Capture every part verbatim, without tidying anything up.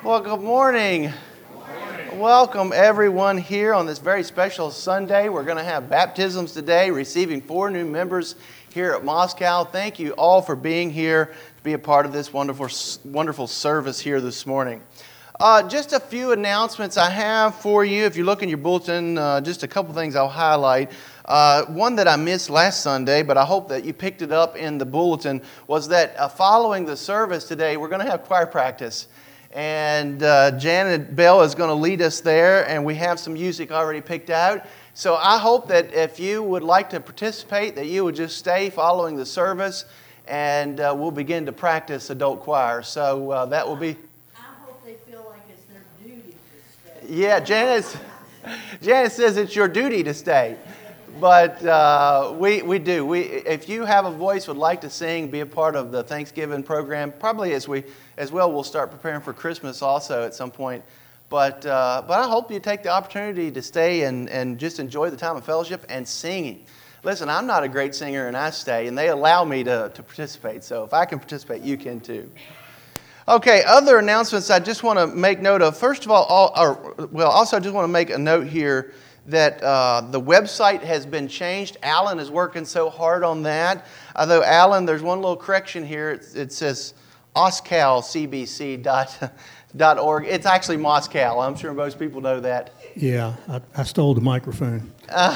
Well, good morning. Welcome everyone here on this very special Sunday. We're going to have baptisms today, receiving four new members here at Moscow. Thank you all for being here to be a part of this wonderful, wonderful service here this morning. Uh, just a few announcements I have for you. If you look in your bulletin, uh, just a couple things I'll highlight. Uh, one that I missed last Sunday, but I hope that you picked it up in the bulletin, was that uh, following the service today, we're going to have choir practice. And uh, Janet Bell is going to lead us there, and we have some music already picked out. So I hope that if you would like to participate, that you would just stay following the service, and uh, we'll begin to practice adult choir. So uh, that will be... I hope they feel like it's their duty to stay. Yeah, Janet, Janet says it's your duty to stay. But uh, we we do. We if you have a voice, would like to sing, be a part of the Thanksgiving program. Probably as we as well, we'll start preparing for Christmas also at some point. But uh, but I hope you take the opportunity to stay and, and just enjoy the time of fellowship and singing. Listen, I'm not a great singer, and I stay, and they allow me to to participate. So if I can participate, you can too. Okay, other announcements I just want to make note of. First of all, all or, well, also I just want to make a note here that uh, the website has been changed. Alan is working so hard on that. Although, Alan, there's one little correction here. It, it says oscal c b c dot org. It's actually Moscow. I'm sure most people know that. Yeah, I, I stole the microphone.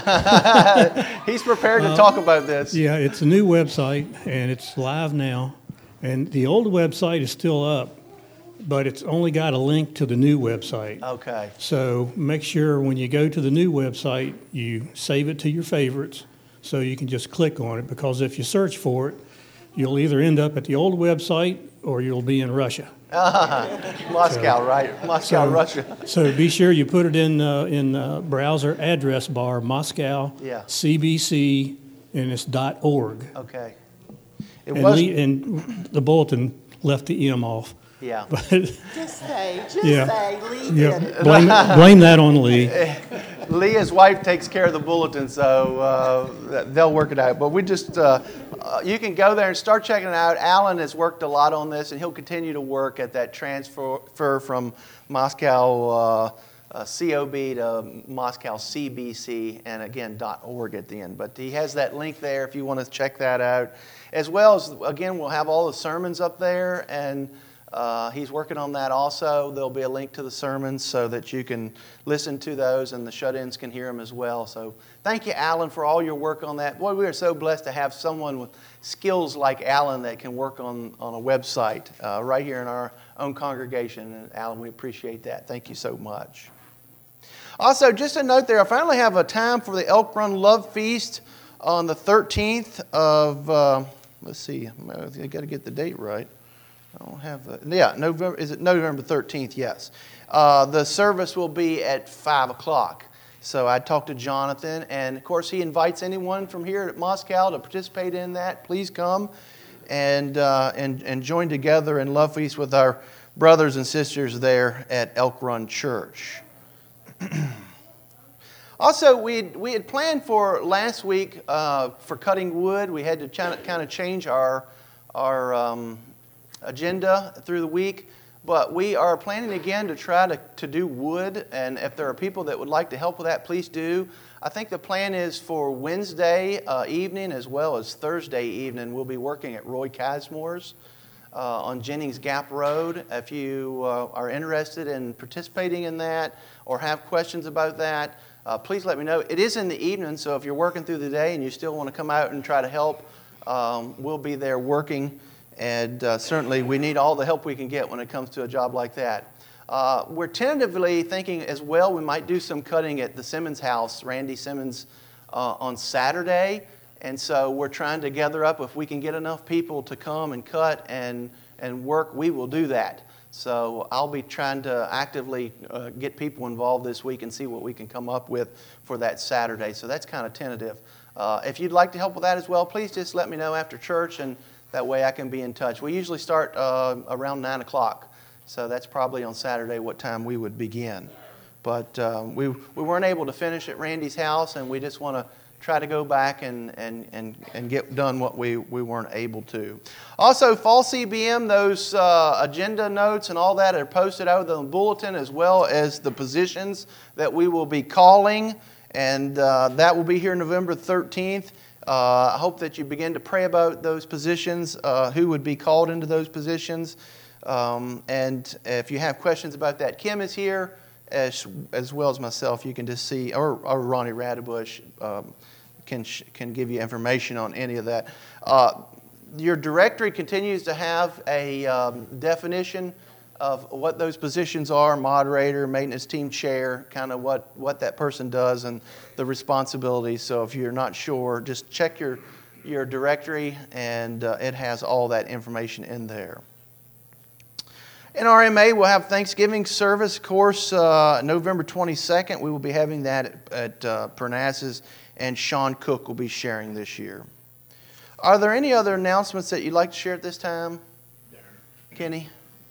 He's prepared to uh, talk about this. Yeah, it's a new website, and it's live now. And the old website is still up, but it's only got a link to the new website. Okay. So make sure when you go to the new website, you save it to your favorites so you can just click on it, because if you search for it, you'll either end up at the old website or you'll be in Russia. Uh, Moscow, so, right? Moscow, so, Russia. So be sure you put it in uh, in uh, browser address bar, Moscow, yeah. C B C, and it's .org. Okay. It and, was... le- and the bulletin left the M off. Yeah. But, just say, just yeah. say, Lee yeah. did it. Blame, blame that on Lee. Leah's wife takes care of the bulletin, so uh, they'll work it out. But we just, uh, uh, you can go there and start checking it out. Alan has worked a lot on this, and he'll continue to work at that transfer from Moscow uh, uh, C O B to Moscow C B C, and again, .org at the end. But he has that link there if you want to check that out. As well as, again, we'll have all the sermons up there, and Uh, he's working on that also. There'll be a link to the sermons so that you can listen to those, and the shut-ins can hear them as well. So thank you, Alan, for all your work on that. Boy, we are so blessed to have someone with skills like Alan that can work on, on a website uh, right here in our own congregation. And Alan, we appreciate that. Thank you so much. Also, just a note there, I finally have a time for the Elk Run Love Feast on the thirteenth of, uh, let's see, I got to get the date right. I don't have the, yeah, November, is it November thirteenth? Yes. Uh, the service will be at five o'clock. So I talked to Jonathan, and of course he invites anyone from here at Moscow to participate in that. Please come and, uh, and, and join together in Love Feast with our brothers and sisters there at Elk Run Church. Also, we we had planned for last week uh, for cutting wood. We had to kind of change our our um, agenda through the week, but we are planning again to try to, to do wood, and if there are people that would like to help with that, please do. I think the plan is for Wednesday uh, evening as well as Thursday evening. We'll be working at Roy Casemore's uh, on Jennings Gap Road. If you uh, are interested in participating in that or have questions about that, uh, please let me know. It is in the evening, so if you're working through the day and you still want to come out and try to help, um, we'll be there working. And uh, certainly we need all the help we can get when it comes to a job like that. Uh, we're tentatively thinking as well we might do some cutting at the Simmons house, Randy Simmons, uh, on Saturday. And so we're trying to gather up. If we can get enough people to come and cut and, and work, we will do that. So I'll be trying to actively uh, get people involved this week and see what we can come up with for that Saturday. So that's kind of tentative. Uh, if you'd like to help with that as well, please just let me know after church, and that way I can be in touch. We usually start uh, around nine o'clock, so that's probably on Saturday what time we would begin. But um, we we weren't able to finish at Randy's house, and we just want to try to go back and, and, and, and get done what we, we weren't able to. Also, Fall C B M, those uh, agenda notes and all that are posted out of the bulletin, as well as the positions that we will be calling, and uh, that will be here November thirteenth. Uh, I hope that you begin to pray about those positions, uh, who would be called into those positions. Um, and if you have questions about that, Kim is here, as, as well as myself. You can just see, or, or Ronnie Radabush um, can can give you information on any of that. Uh, your directory continues to have a um, definition of what those positions are: moderator, maintenance team chair, kind of what, what that person does and the responsibilities. So if you're not sure, just check your, your directory, and uh, it has all that information in there. N R M A will have Thanksgiving service, of course, uh, November twenty-second. We will be having that at, at uh, Parnassus, and Sean Cook will be sharing this year. Are there any other announcements that you'd like to share at this time, Kenny?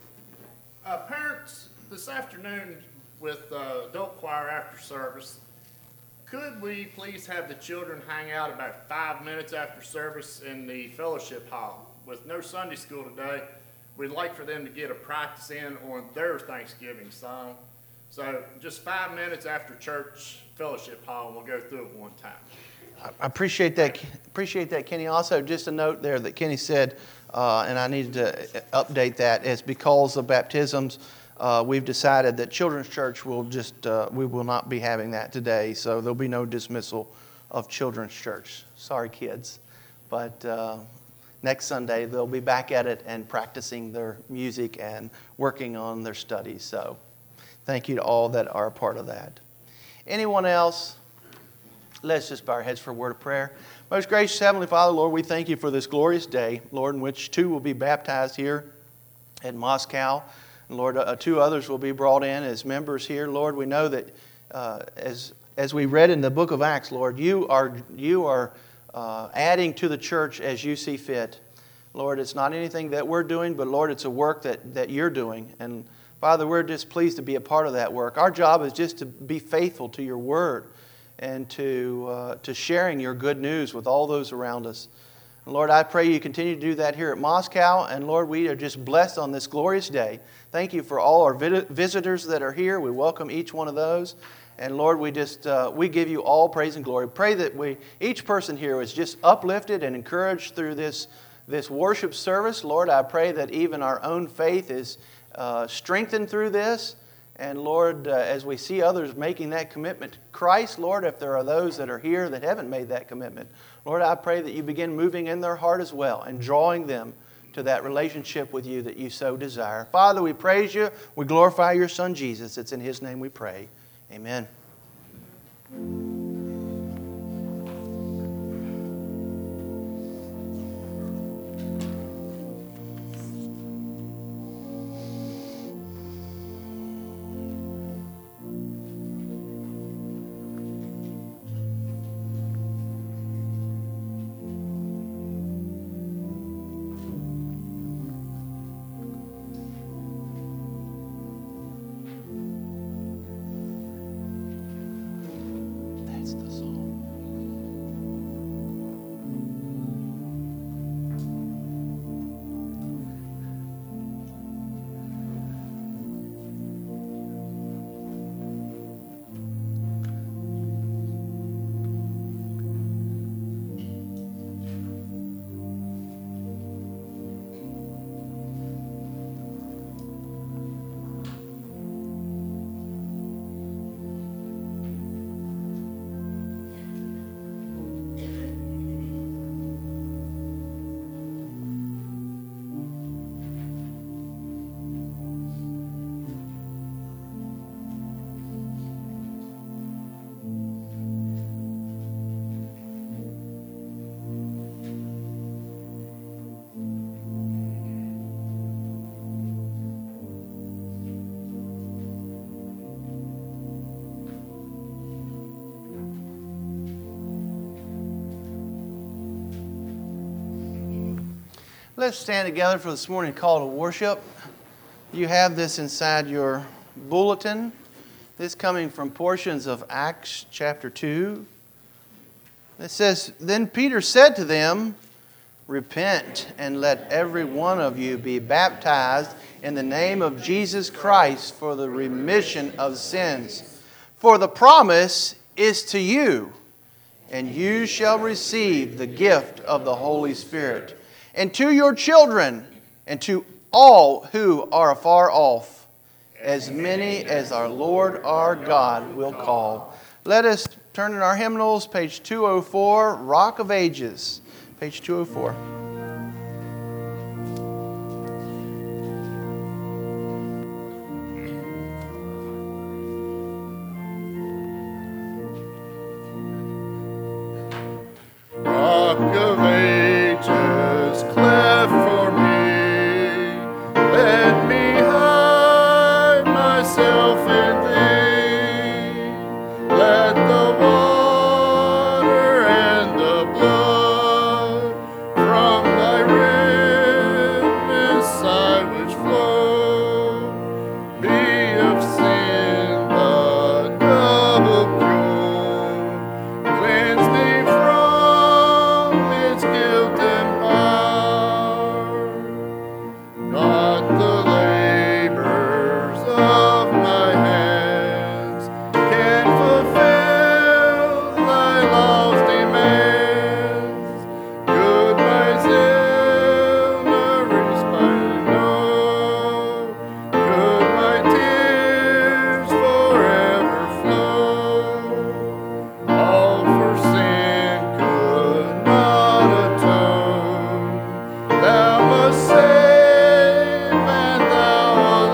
Uh, parents, this afternoon with uh, adult choir after service, could we please have the children hang out about five minutes after service in the fellowship hall? With no Sunday school today, we'd like for them to get a practice in on their Thanksgiving song. So just five minutes after church fellowship hall, and we'll go through it one time. I appreciate that, appreciate that, Kenny. Also, just a note there that Kenny said, uh, and I needed to update that, is because of baptisms, uh, we've decided that Children's Church will just, uh, we will not be having that today, so there'll be no dismissal of Children's Church. Sorry, kids, but uh, next Sunday they'll be back at it and practicing their music and working on their studies. So thank you to all that are a part of that. Anyone else? Let's just bow our heads for a word of prayer. Most gracious Heavenly Father, Lord, we thank you for this glorious day, Lord, in which two will be baptized here in Moscow. And Lord, uh, two others will be brought in as members here. Lord, we know that uh, as as we read in the book of Acts, Lord, you are you are uh, adding to the church as you see fit. Lord, it's not anything that we're doing, but Lord, it's a work that, that you're doing. And Father, we're just pleased to be a part of that work. Our job is just to be faithful to your word and to uh, to sharing your good news with all those around us. And Lord, I pray you continue to do that here at Moscow. And Lord, we are just blessed on this glorious day. Thank you for all our visitors that are here. We welcome each one of those. And Lord, we just uh, we give you all praise and glory. Pray that we each person here is just uplifted and encouraged through this this worship service. Lord, I pray that even our own faith is uh, strengthened through this. And Lord, uh, as we see others making that commitment to Christ, Lord, if there are those that are here that haven't made that commitment, Lord, I pray that you begin moving in their heart as well and drawing them to that relationship with you that you so desire. Father, we praise you. We glorify your Son, Jesus. It's in his name we pray. Amen. That's the song. Let's stand together for this morning call to worship. You have this inside your bulletin. This coming from portions of Acts chapter two. It says, Then Peter said to them, Repent, and let every one of you be baptized in the name of Jesus Christ for the remission of sins. For the promise is to you, and you shall receive the gift of the Holy Spirit, and to your children, and to all who are afar off, as many as our Lord our God will call. Let us turn in our hymnals, page two oh four, Rock of Ages, page two oh four. Rock of ages, cleft for me, let me hide myself in thee. Let the water and the blood from thy rivers side which flow be of sin the double pure. Cleanse me from its guilt and power. Not the labors of my hands can fulfill thy law's demands. Good my zeal nourished by know, could my tears forever flow. All for sin could not atone. Thou must save, and thou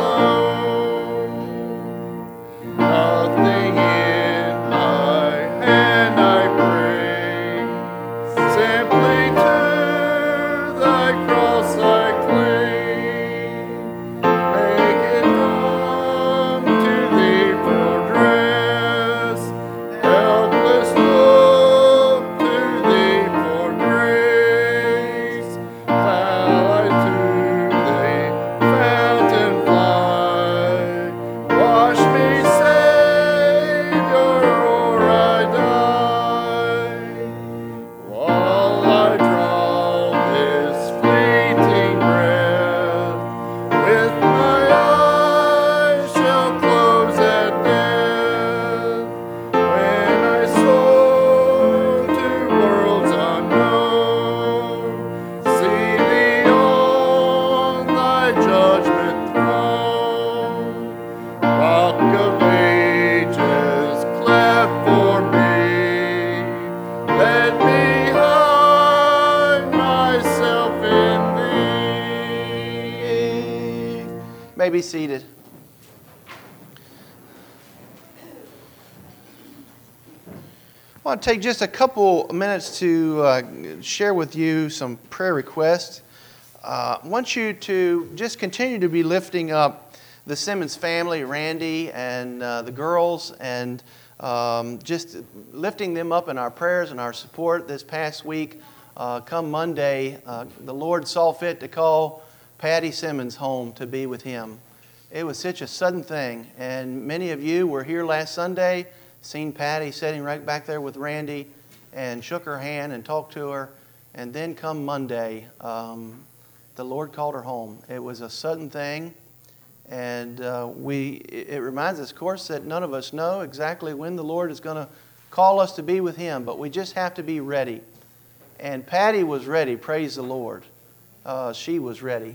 alone. Nothing in my hand I bring, simply to thy cross I cling. Make it come to thee for dress, helpless look to thee for grace. While I to thee fountain fly, wash me, Savior, or I die. While I draw this fleeting breath, with my eyes shall close at death. When I soar to worlds unknown, see thee on thy judgment throne. Rock of ages, cleft for me, let me hide myself in thee. May be seated. I want to take just a couple minutes to uh, share with you some prayer requests. Uh, I want you to just continue to be lifting up the Simmons family, Randy and uh, the girls, and um, just lifting them up in our prayers and our support this past week. Uh, come Monday, uh, the Lord saw fit to call Patty Simmons home to be with Him. It was such a sudden thing, and many of you were here last Sunday, seen Patty sitting right back there with Randy, and shook her hand and talked to her, and then come Monday, um, the Lord called her home. It was a sudden thing, and uh, we. It reminds us, of course, that none of us know exactly when the Lord is going to call us to be with Him, but we just have to be ready. And Patty was ready, praise the Lord. Uh, she was ready.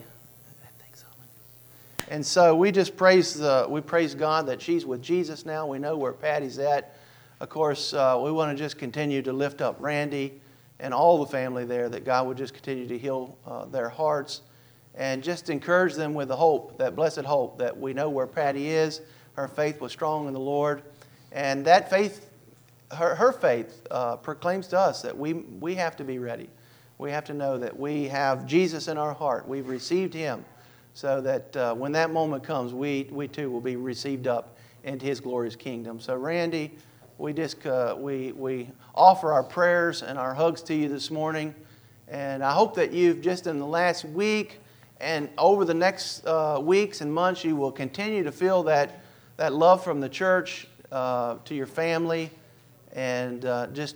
And so we just praise the, we praise God that she's with Jesus now. We know where Patty's at. Of course, uh, we want to just continue to lift up Randy and all the family there, that God would just continue to heal uh, their hearts and just encourage them with the hope, that blessed hope, that we know where Patty is. Her faith was strong in the Lord. And that faith, her, her faith uh, proclaims to us that we, we have to be ready. We have to know that we have Jesus in our heart. We've received Him, so that uh, when that moment comes, we, we too will be received up into His glorious kingdom. So Randy, we just uh, we, we offer our prayers and our hugs to you this morning. And I hope that you've just in the last week and over the next uh, weeks and months, you will continue to feel that, that love from the church uh, to your family, and uh, just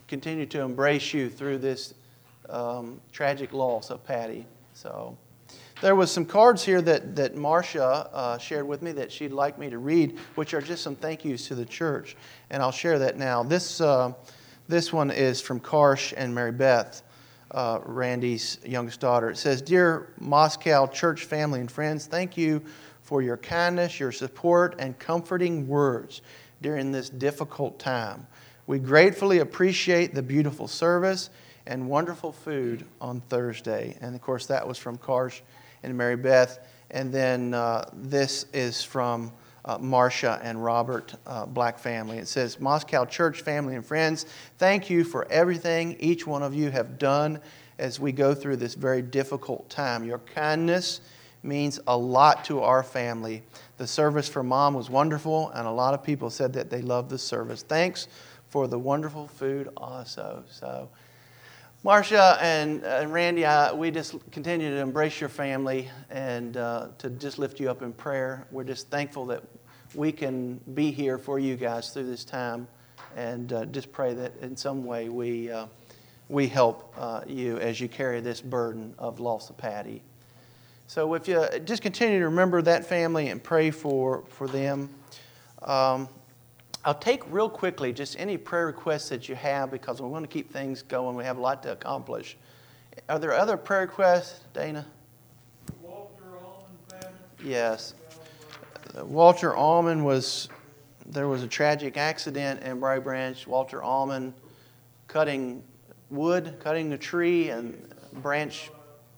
continue to embrace you through this um, tragic loss of Patty. So there was some cards here that, that Marcia uh, shared with me that she'd like me to read, which are just some thank yous to the church. And I'll share that now. This, uh, this one is from Karsh and Mary Beth, uh, Randy's youngest daughter. It says, "Dear Moscow church family and friends, thank you for your kindness, your support, and comforting words during this difficult time. We gratefully appreciate the beautiful service and wonderful food on Thursday." And of course, that was from Karsh and Mary Beth. And then uh, this is from uh, Marcia and Robert uh, Black family. It says, "Moscow church family and friends, thank you for everything each one of you have done as we go through this very difficult time. Your kindness means a lot to our family. The service for Mom was wonderful, and a lot of people said that they loved the service. Thanks for the wonderful food also." So, Marcia and, uh, and Randy, I, we just continue to embrace your family and uh, to just lift you up in prayer. We're just thankful that we can be here for you guys through this time, and uh, just pray that in some way we, uh, we help uh, you as you carry this burden of loss of Patty. So if you just continue to remember that family and pray for, for them. Um, I'll take real quickly just any prayer requests that you have, because we want to keep things going. We have a lot to accomplish. Are there other prayer requests, Dana? Walter Allman family. Yes. Uh, Walter Allman was, there was a tragic accident in Briar Branch. Walter Allman cutting wood, cutting a tree, and a branch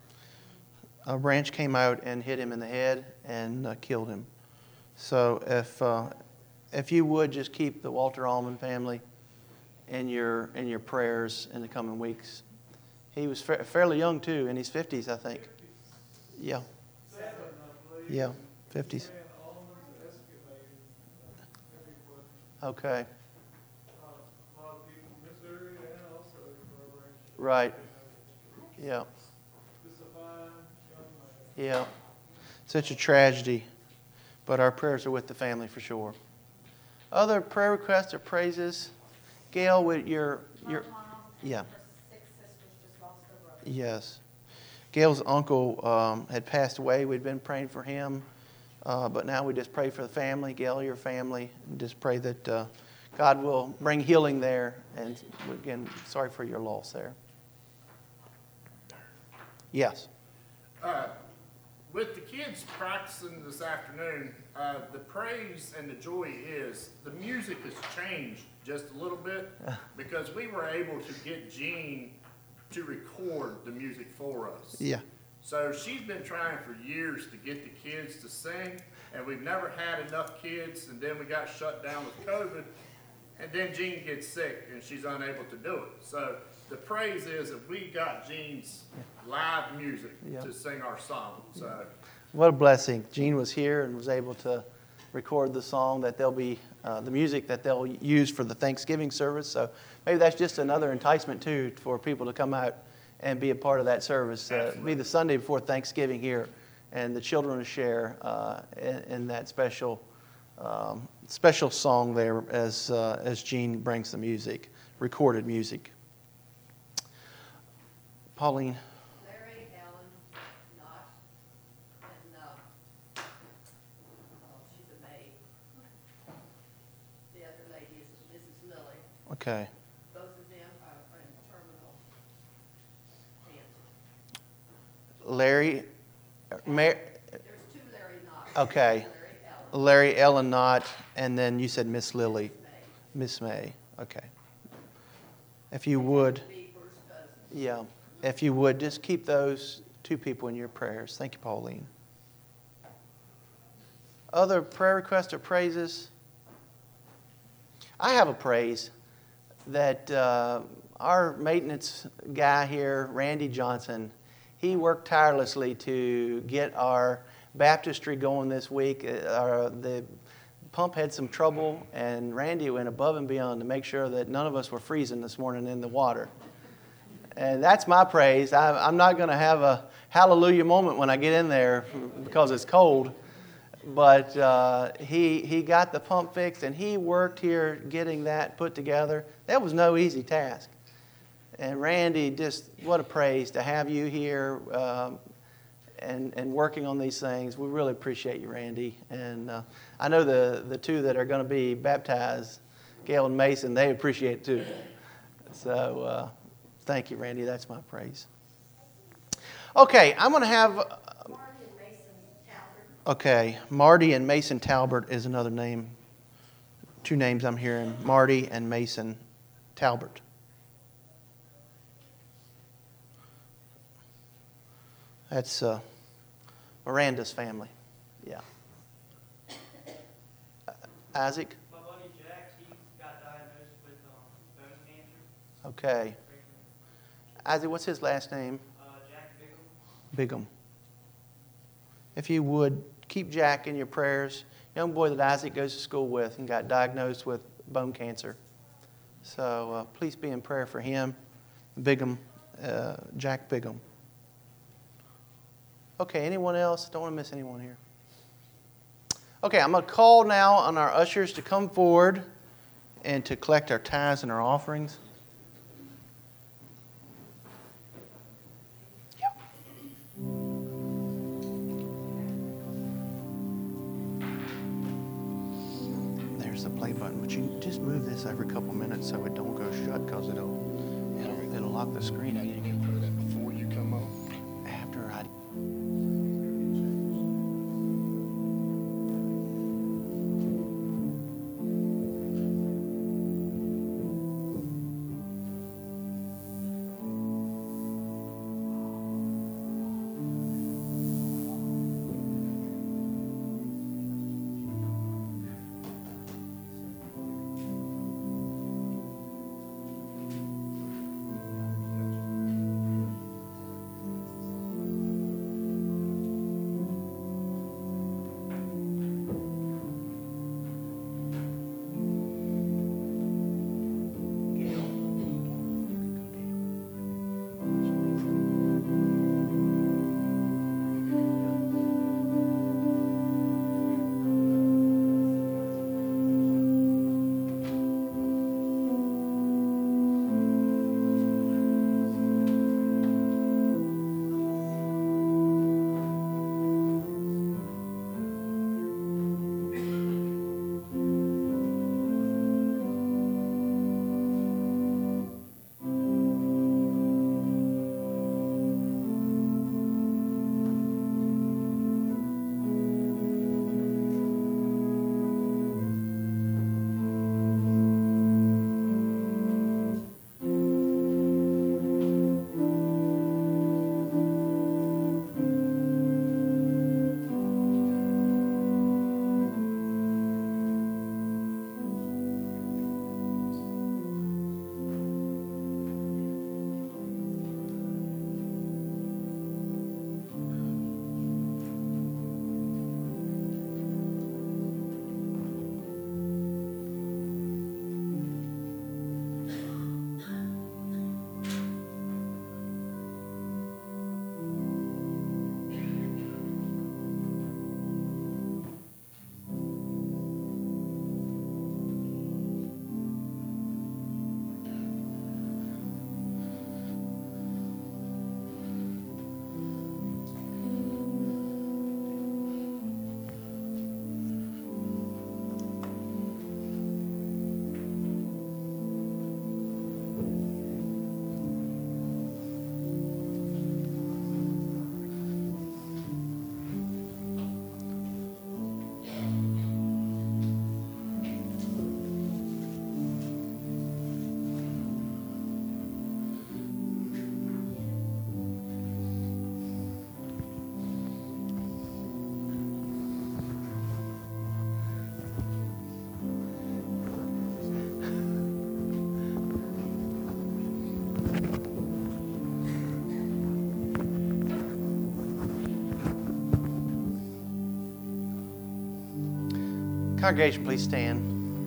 A branch came out and hit him in the head and uh, killed him. So if uh, if you would just keep the Walter Allman family in your in your prayers in the coming weeks. He was fa- fairly young too, in his fifties, I think. Yeah. Yeah, fifties. Okay. Right. Yeah. Yeah. Such a tragedy. But our prayers are with the family for sure. Other prayer requests or praises? Gail, with your your yeah. Six sisters just lost their brother. Yes. Gail's uncle um, had passed away. We'd been praying for him. Uh, but now we just pray for the family, Gail, your family, and just pray that uh, God will bring healing there. And again, sorry for your loss there. Yes. Uh, with the kids practicing this afternoon, uh, the praise and the joy is the music has changed just a little bit because we were able to get Jean to record the music for us. Yeah. So she's been trying for years to get the kids to sing, and we've never had enough kids, and then we got shut down with COVID, and then Jean gets sick, and she's unable to do it. So the praise is that we got Jean's live music Yeah. to sing our song. So What a blessing. Jean was here and was able to record the song that they'll be, uh, the music that they'll use for the Thanksgiving service. So maybe that's just another enticement, too, for people to come out and be a part of that service. Uh, be the Sunday before Thanksgiving here, and the children will share uh, in, in that special um, special song there as uh, as Jean brings the music, recorded music. Pauline. Larry, Ellen, Knott, and, uh, oh, she's a maid. The other lady is Missus Lilly. Okay. Both of them are in terminal cancer. Larry. Mar- There's two Larry Knotts. Okay. Larry Ellen. Larry, Ellen Knott, and then you said Miss Lily. May. Miss May. Okay. If you would, Be first cousin. yeah, if you would, just keep those two people in your prayers. Thank you, Pauline. Other prayer requests or praises? I have a praise that uh, our maintenance guy here, Randy Johnson, he worked tirelessly to get our baptistry going this week. Uh, the pump had some trouble, and Randy went above and beyond to make sure that none of us were freezing this morning in the water. And that's my praise. I, I'm not going to have a hallelujah moment when I get in there because it's cold. But uh, he he got the pump fixed, and he worked here getting that put together. That was no easy task. And Randy, just what a praise to have you here um, and, and working on these things. We really appreciate you, Randy. And uh, I know the, the two that are going to be baptized, Gail and Mason, they appreciate it too. So uh, thank you, Randy. That's my praise. Okay, I'm going to have... Uh, Marty and Mason Talbert. okay, Marty and Mason Talbert is another name. Two names I'm hearing, Marty and Mason Talbert. That's uh, Miranda's family. Yeah. Uh, Isaac? My buddy Jack, he got diagnosed with um, bone cancer. Okay. Isaac, what's his last name? Uh, Jack Bigham. Bigham. If you would, keep Jack in your prayers. Young boy that Isaac goes to school with and got diagnosed with bone cancer. So uh, please be in prayer for him. Bigham, uh, Jack Bigham. Okay, anyone else? Don't want to miss anyone here. Okay, I'm going to call now on our ushers to come forward and to collect our tithes and our offerings. Yep. There's the play button, but you just move this every couple minutes so it don't go shut because it'll, it'll it'll lock the screen. Now you can put it before you come on. After I. Congregation, please stand.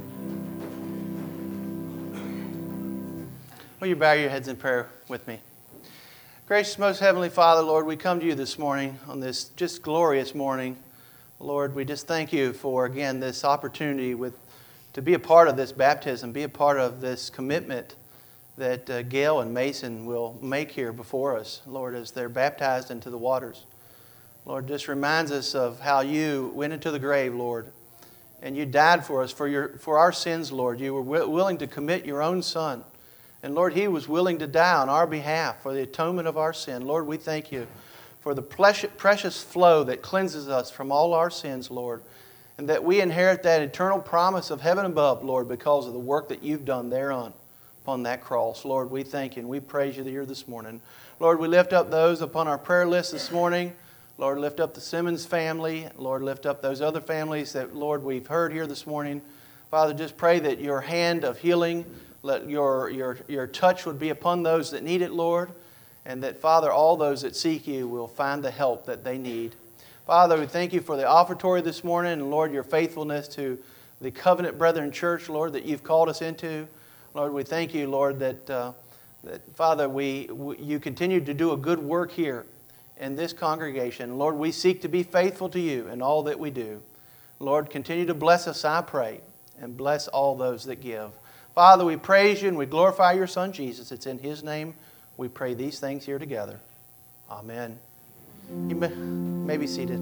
Will you bow your heads in prayer with me? Gracious, most heavenly Father, Lord, we come to you this morning on this just glorious morning. Lord, we just thank you for, again, this opportunity with to be a part of this baptism, be a part of this commitment that uh, Gail and Mason will make here before us, Lord, as they're baptized into the waters. Lord, just reminds us of how you went into the grave, Lord, and you died for us, for your for our sins, Lord. You were w- willing to commit your own Son. And Lord, He was willing to die on our behalf for the atonement of our sin. Lord, we thank you for the precious flow that cleanses us from all our sins, Lord, and that we inherit that eternal promise of heaven above, Lord, because of the work that you've done thereon upon that cross. Lord, we thank you and we praise you here this morning. Lord, we lift up those upon our prayer list this morning. Lord, lift up the Simmons family. Lord, lift up those other families that, Lord, we've heard here this morning. Father, just pray that your hand of healing, let your, your, your touch would be upon those that need it, Lord, and that, Father, all those that seek you will find the help that they need. Father, we thank you for the offertory this morning, and, Lord, your faithfulness to the Covenant Brethren Church, Lord, that you've called us into. Lord, we thank you, Lord, that, uh, that Father, we, we you continue to do a good work here in this congregation. Lord, we seek to be faithful to you in all that we do. Lord, continue to bless us, I pray, and bless all those that give. Father, we praise you and we glorify your Son, Jesus. It's in His name we pray these things here together. Amen. You may, may be seated.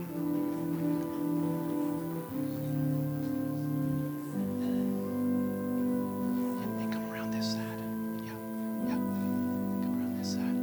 And come around this side. Yeah, yeah. Come around this side.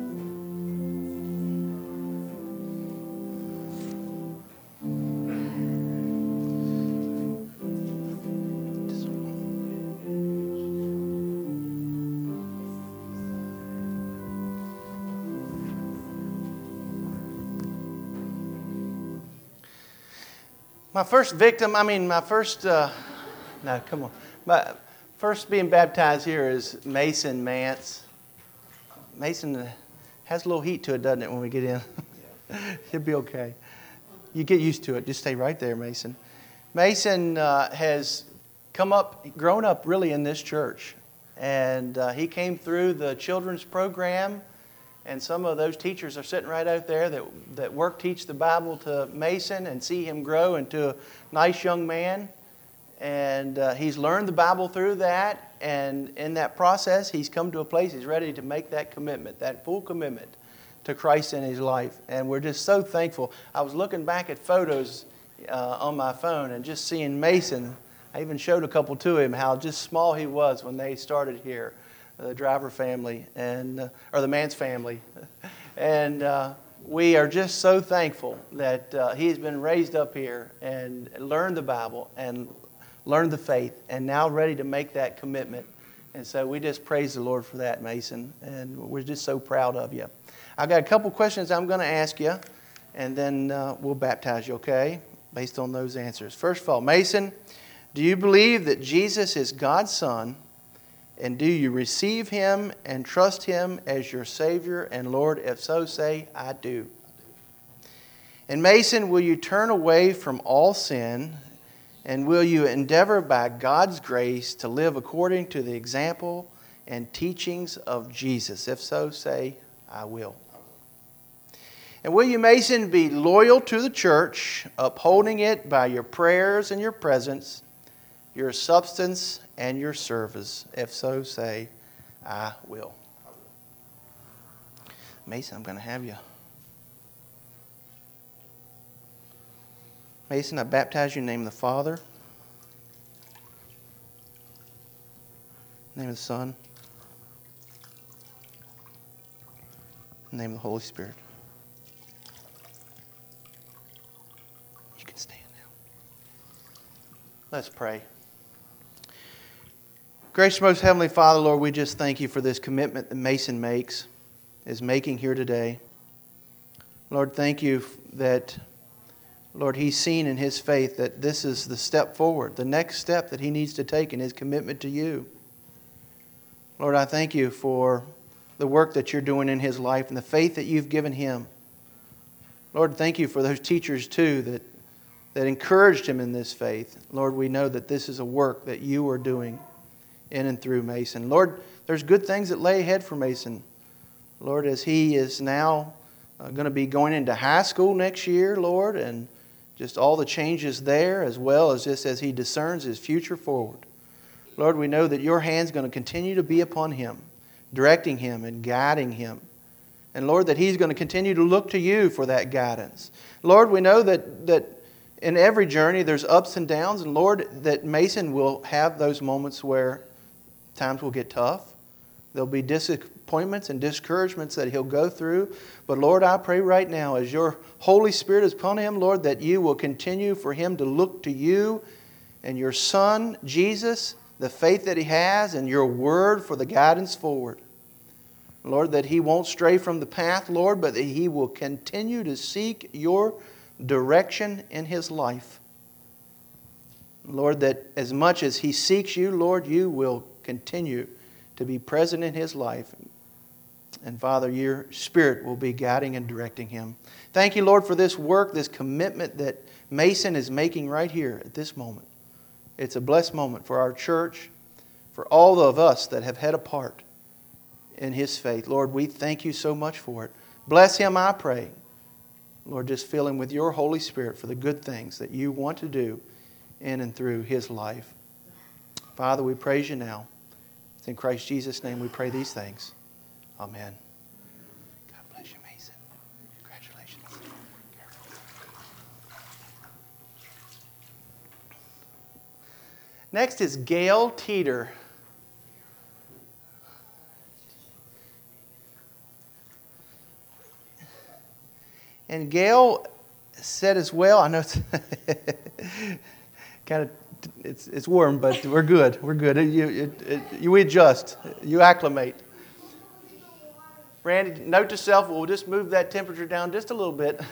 My first victim, I mean, my first, uh, no, come on. My first being baptized here is Mason Mance. Mason has a little heat to it, doesn't it, when we get in? He'll be okay. You get used to it. Just stay right there, Mason. Mason uh, has come up, grown up really in this church. And uh, he came through the children's program. And some of those teachers are sitting right out there that, that work teach the Bible to Mason and see him grow into a nice young man. And uh, he's learned the Bible through that. And in that process, he's come to a place he's ready to make that commitment, that full commitment to Christ in his life. And we're just so thankful. I was looking back at photos uh, on my phone and just seeing Mason. I even showed a couple to him how just small he was when they started here. The Driver family, and uh, or the Mance family. And uh, we are just so thankful that uh, he's been raised up here and learned the Bible and learned the faith and now ready to make that commitment. And so we just praise the Lord for that, Mason. And we're just so proud of you. I've got a couple questions I'm going to ask you, and then uh, we'll baptize you, okay, based on those answers. First of all, Mason, do you believe that Jesus is God's Son? And do you receive Him and trust Him as your Savior and Lord? If so, say, I do. And Mason, will you turn away from all sin? And will you endeavor by God's grace to live according to the example and teachings of Jesus? If so, say, I will. And will you, Mason, be loyal to the church, upholding it by your prayers and your presence, your substance and your service? If so, say, I will. Mason, I'm going to have you. Mason, I baptize you in the name of the Father, in the name of the Son, in the name of the Holy Spirit. You can stand now. Let's pray. Gracious most Heavenly Father, Lord, we just thank you for this commitment that Mason makes, is making here today. Lord, thank you that, Lord, he's seen in his faith that this is the step forward, the next step that he needs to take in his commitment to you. Lord, I thank you for the work that you're doing in his life and the faith that you've given him. Lord, thank you for those teachers, too, that, that encouraged him in this faith. Lord, we know that this is a work that you are doing in and through Mason. Lord, there's good things that lay ahead for Mason. Lord, as he is now uh, going to be going into high school next year, Lord, and just all the changes there, as well as just as he discerns his future forward. Lord, we know that your hand's going to continue to be upon him. directing him and guiding him. And Lord, that he's going to continue to look to you for that guidance. Lord, we know that, that in every journey there's ups and downs. And Lord, that Mason will have those moments where times will get tough. There'll be disappointments and discouragements that he'll go through. But Lord, I pray right now as your Holy Spirit is upon him, Lord, that you will continue for him to look to you and your Son, Jesus, the faith that he has, and your word for the guidance forward. Lord, that he won't stray from the path, Lord, but that he will continue to seek your direction in his life. Lord, that as much as he seeks you, Lord, you will continue to be present in his life. And Father, your Spirit will be guiding and directing him. Thank you, Lord, for this work, this commitment that Mason is making right here at this moment. It's a blessed moment for our church, for all of us that have had a part in his faith. Lord, we thank you so much for it. Bless him, I pray. Lord, just fill him with your Holy Spirit for the good things that you want to do in and through his life. Father, we praise you now. It's in Christ Jesus' name we pray these things. Amen. God bless you, Mason. Congratulations. Next is Gail Teeter. And Gail said as well, I know it's kind of it's it's warm, but we're good. We're good. You, it, it, you adjust. You acclimate. Randy, note to self, we'll just move that temperature down just a little bit.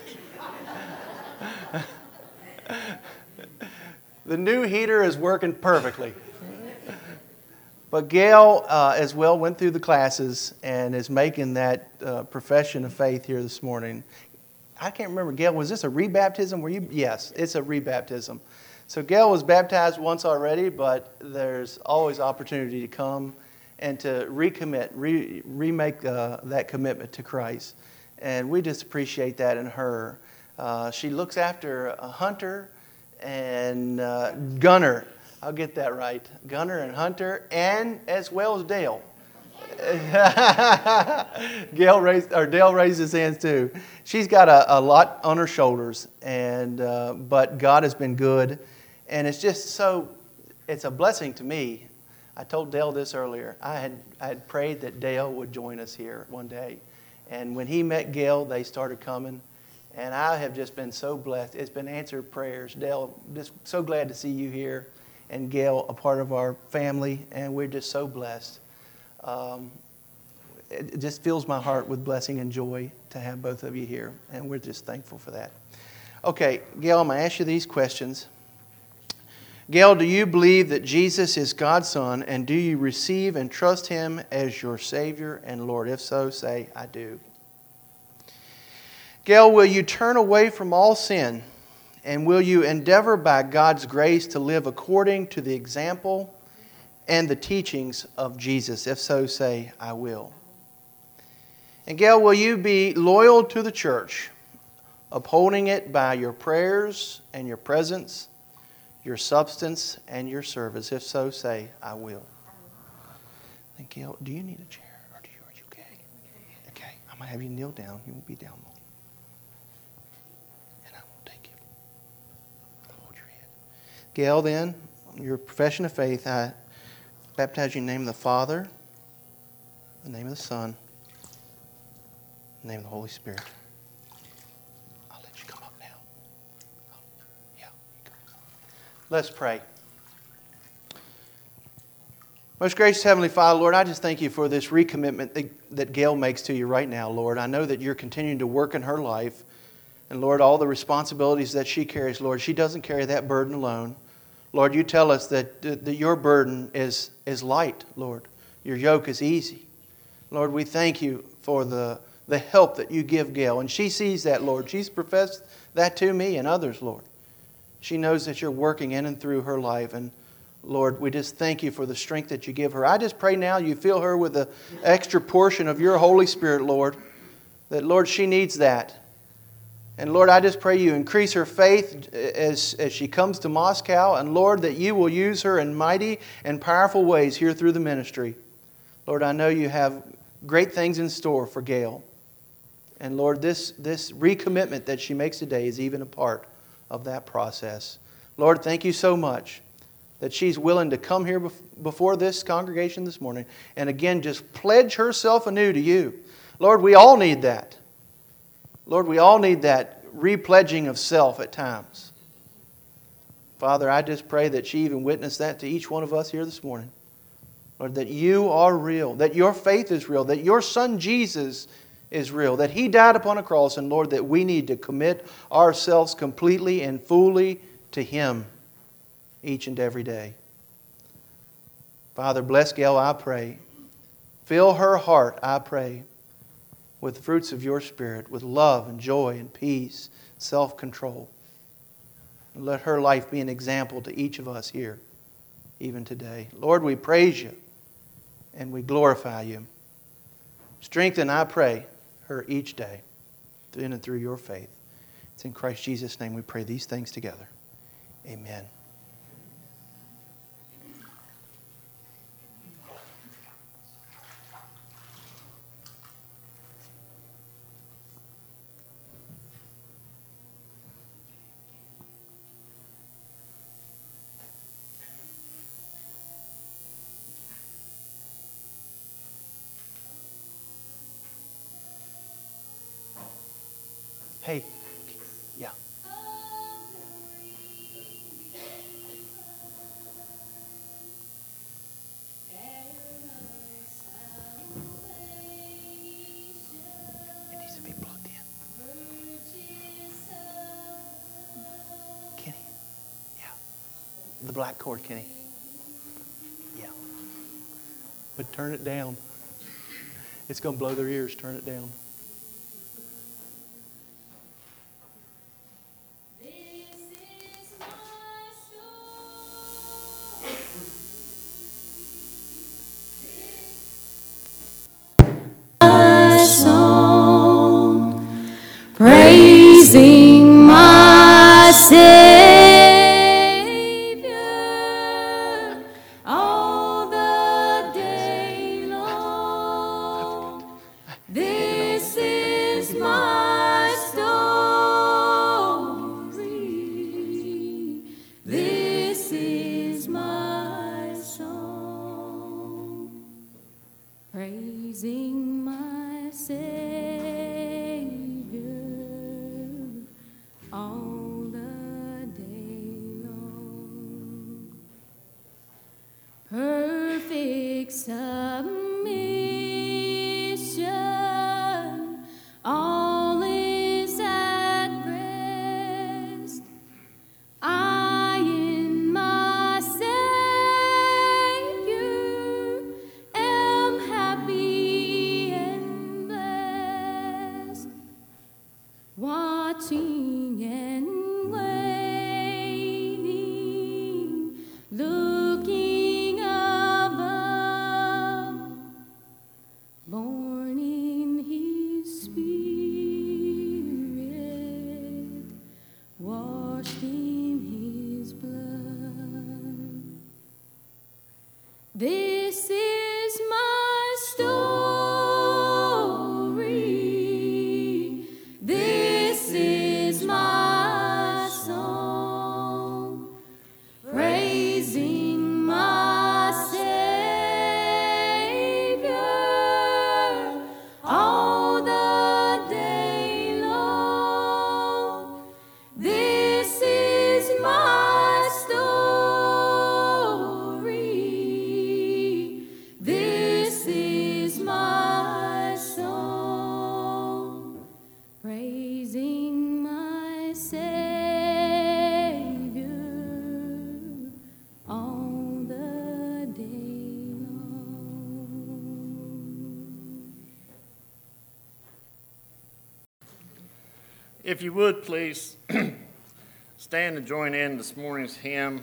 The new heater is working perfectly. But Gail, uh, as well, went through the classes and is making that uh, profession of faith here this morning. I can't remember, Gail, was this a rebaptism? Were you? Yes, it's a rebaptism. So Gail was baptized once already, but there's always opportunity to come and to recommit, re- remake uh, that commitment to Christ. And we just appreciate that in her. Uh, she looks after uh, Hunter and uh, Gunner. I'll get that right. Gunner and Hunter, and as well as Dale. Gail raised, or Dale raised his hands too. She's got a, a lot on her shoulders, and uh, but God has been good, and it's just so. It's a blessing to me. I told Dale this earlier. I had I had prayed that Dale would join us here one day, and when he met Gail, they started coming, and I have just been so blessed. It's been answered prayers. Dale, just so glad to see you here, and Gail, a part of our family, and we're just so blessed. Um, it just fills my heart with blessing and joy to have both of you here, and we're just thankful for that. Okay, Gail, I'm going to ask you these questions. Gail, do you believe that Jesus is God's Son, and do you receive and trust Him as your Savior and Lord? If so, say, I do. Gail, will you turn away from all sin, and will you endeavor by God's grace to live according to the example and the teachings of Jesus? If so, say, I will. And Gail, will you be loyal to the church, upholding it by your prayers and your presence, your substance and your service? If so, say, I will. And Gail, do you need a chair, or do you, are you okay? Okay, I'm going to have you kneel down. You won't be down long. And I won't take you. I'll hold your head. Gail, then, your profession of faith, I baptize you in the name of the Father, in the name of the Son, in the name of the Holy Spirit. I'll let you come up now. Oh, yeah. Let's pray. Most gracious Heavenly Father, Lord, I just thank you for this recommitment that, that Gail makes to you right now, Lord. I know that you're continuing to work in her life. And Lord, all the responsibilities that she carries, Lord, she doesn't carry that burden alone. Lord, you tell us that, that your burden is, is light, Lord. Your yoke is easy. Lord, we thank you for the, the help that you give Gail. And she sees that, Lord. She's professed that to me and others, Lord. She knows that you're working in and through her life. And Lord, we just thank you for the strength that you give her. I just pray now you fill her with the extra portion of your Holy Spirit, Lord. That, Lord, she needs that. And Lord, I just pray you increase her faith as, as she comes to Moscow. And Lord, that you will use her in mighty and powerful ways here through the ministry. Lord, I know you have great things in store for Gail. And Lord, this, this recommitment that she makes today is even a part of that process. Lord, thank you so much that she's willing to come here before this congregation this morning and again just pledge herself anew to you. Lord, we all need that. Lord, we all need that repledging of self at times. Father, I just pray that she even witnessed that to each one of us here this morning. Lord, that you are real, that your faith is real, that your Son Jesus is real, that He died upon a cross, and Lord, that we need to commit ourselves completely and fully to Him each and every day. Father, bless Gail, I pray. Fill her heart, I pray, with the fruits of your Spirit, with love and joy and peace, self-control. And let her life be an example to each of us here, even today. Lord, we praise you and we glorify you. Strengthen, I pray, her each day, in and through your faith. It's in Christ Jesus' name we pray these things together. Amen. Hey, yeah. It needs to be plugged in. Kenny? Yeah. The black cord, Kenny. Yeah. But turn it down. It's going to blow their ears. Turn it down. Praising my Savior all the day long. This is my story. This is my song. Praising my Savior all the day long. Perfect submission, all is at rest. I in my Savior am happy and blessed. Watching and waiting, looking above, born in His Spirit, washed in His blood. This is my story. This is my song, praising my Savior all the day long. This is my story. This is my song, praising my Savior all the day long. If you would, please stand and join in this morning's hymn.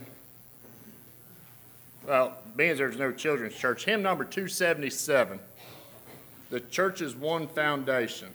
Well, being as there's no children's church, hymn number two seventy-seven, The Church's One Foundation.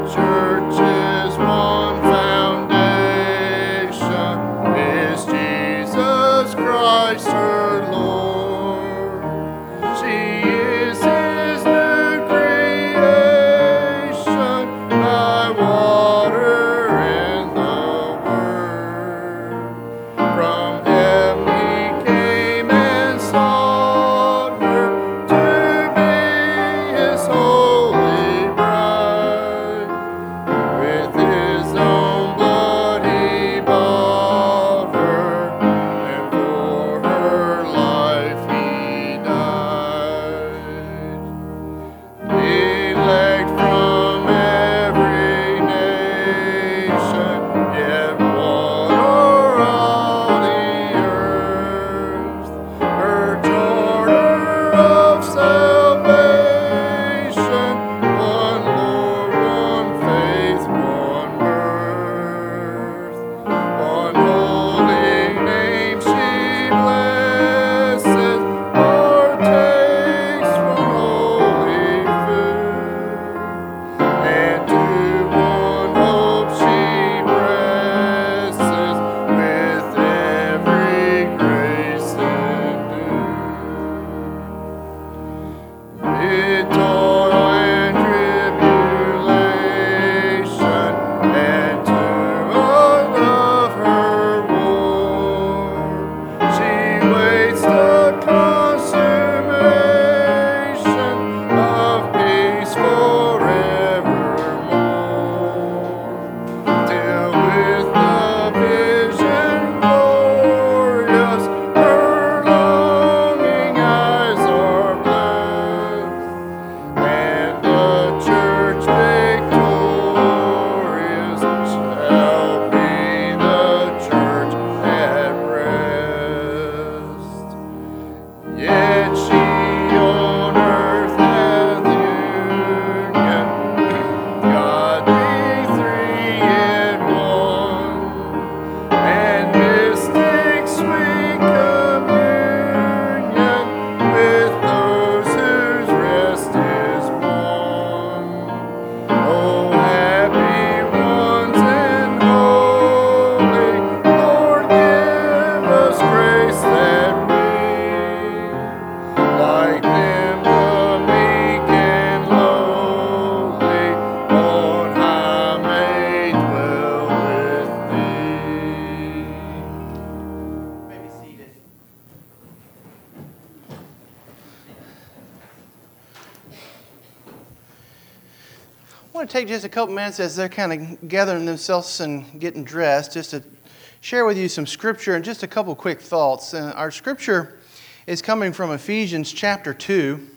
I want to take just a couple minutes as they're kind of gathering themselves and getting dressed, just to share with you some scripture and just a couple quick thoughts. Uh, our scripture is coming from Ephesians chapter two.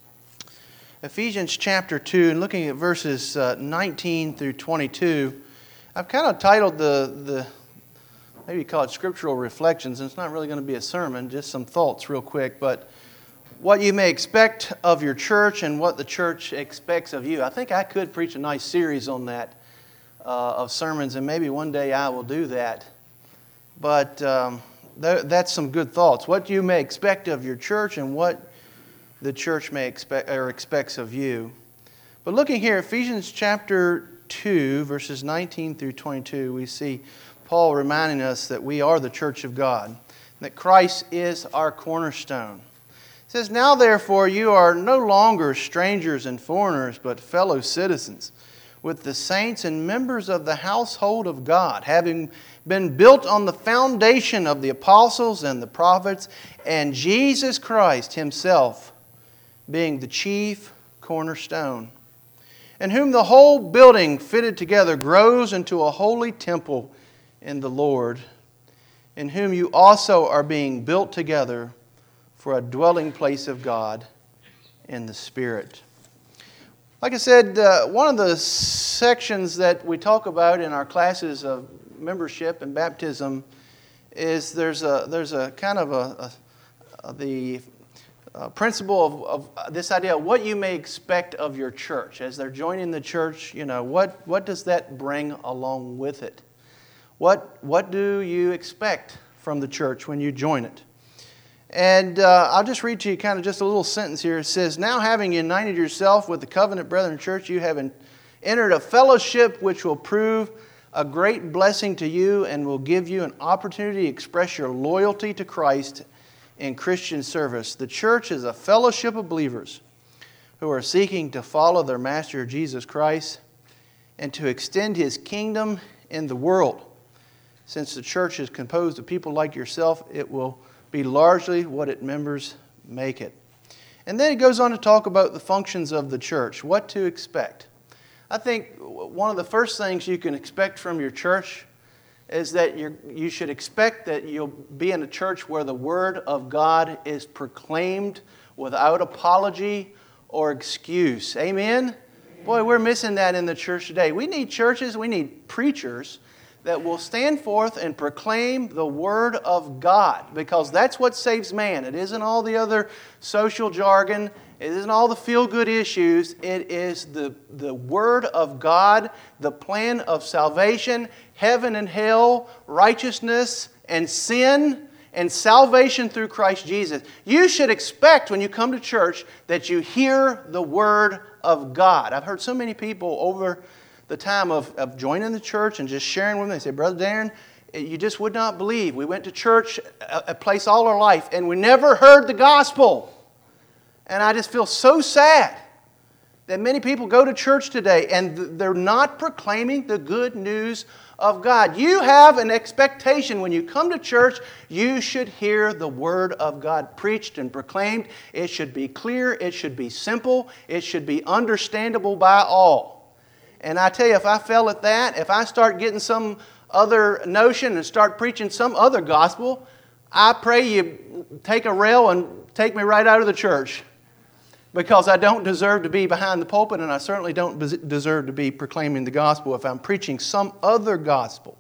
Ephesians chapter two, and looking at verses uh, nineteen through twenty-two. I've kind of titled the, the maybe call it Scriptural Reflections, and it's not really going to be a sermon, just some thoughts real quick, but what you may expect of your church and what the church expects of you. I think I could preach a nice series on that uh, of sermons, and maybe one day I will do that. But um, th- that's some good thoughts. What you may expect of your church and what the church may expect or expects of you. But looking here, Ephesians chapter two, verses nineteen through twenty-two, we see Paul reminding us that we are the church of God, that Christ is our cornerstone. It says, "Now therefore you are no longer strangers and foreigners, but fellow citizens with the saints and members of the household of God, having been built on the foundation of the apostles and the prophets, and Jesus Christ himself being the chief cornerstone, in whom the whole building fitted together grows into a holy temple in the Lord, in whom you also are being built together for a dwelling place of God in the Spirit." Like I said, uh, one of the sections that we talk about in our classes of membership and baptism is there's a there's a kind of a, a, a the uh, principle of, of this idea of what you may expect of your church as they're joining the church. You know, what what does that bring along with it? What what do you expect from the church when you join it? And uh, I'll just read to you kind of just a little sentence here. It says, "Now having united yourself with the covenant brethren church, you have in, Enter a fellowship which will prove a great blessing to you and will give you an opportunity to express your loyalty to Christ in Christian service. The church is a fellowship of believers who are seeking to follow their Master Jesus Christ and to extend His kingdom in the world. Since the church is composed of people like yourself, it will be largely what its members make it. And then it goes on to talk about the functions of the church, what to expect. I think one of the first things you can expect from your church is that you're, you should expect that you'll be in a church where the Word of God is proclaimed without apology or excuse. Amen? Boy, we're missing that in the church today. We need churches, we need preachers that will stand forth and proclaim the Word of God, because that's what saves man. It isn't all the other social jargon. It isn't all the feel-good issues. It is the, the Word of God, the plan of salvation, heaven and hell, righteousness and sin, and salvation through Christ Jesus. You should expect when you come to church that you hear the Word of God. I've heard so many people over the time of, of joining the church and just sharing with them. They say, Brother Darren, you just would not believe. We went to church, a, a place all our life, and we never heard the gospel. And I just feel so sad that many people go to church today and they're not proclaiming the good news of God. You have an expectation when you come to church, you should hear the Word of God preached and proclaimed. It should be clear, it should be simple, it should be understandable by all. And I tell you, if I fail at that, if I start getting some other notion and start preaching some other gospel, I pray you take a rail and take me right out of the church. Because I don't deserve to be behind the pulpit, and I certainly don't deserve to be proclaiming the gospel if I'm preaching some other gospel.